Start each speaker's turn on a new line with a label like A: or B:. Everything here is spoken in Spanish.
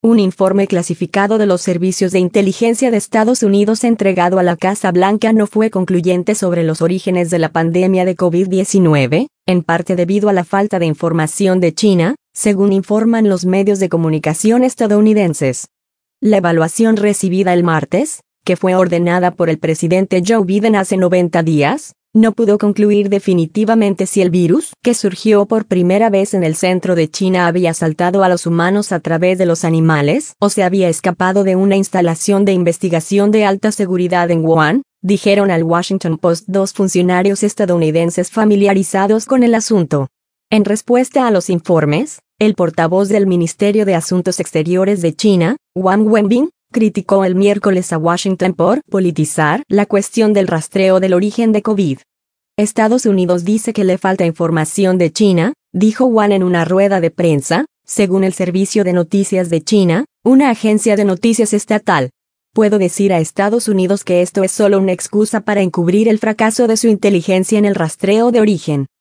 A: Un informe clasificado de los servicios de inteligencia de Estados Unidos entregado a la Casa Blanca no fue concluyente sobre los orígenes de la pandemia de COVID-19, en parte debido a la falta de información de China, según informan los medios de comunicación estadounidenses. La evaluación recibida el martes, que fue ordenada por el presidente Joe Biden hace 90 días, no pudo concluir definitivamente si el virus, que surgió por primera vez en el centro de China, había saltado a los humanos a través de los animales o se había escapado de una instalación de investigación de alta seguridad en Wuhan, dijeron al Washington Post dos funcionarios estadounidenses familiarizados con el asunto. En respuesta a los informes, el portavoz del Ministerio de Asuntos Exteriores de China, Wang Wenbin, criticó el miércoles a Washington por politizar la cuestión del rastreo del origen de COVID. Estados Unidos dice que le falta información de China, dijo Wang en una rueda de prensa, según el Servicio de Noticias de China, una agencia de noticias estatal. Puedo decir a Estados Unidos que esto es solo una excusa para encubrir el fracaso de su inteligencia en el rastreo de origen.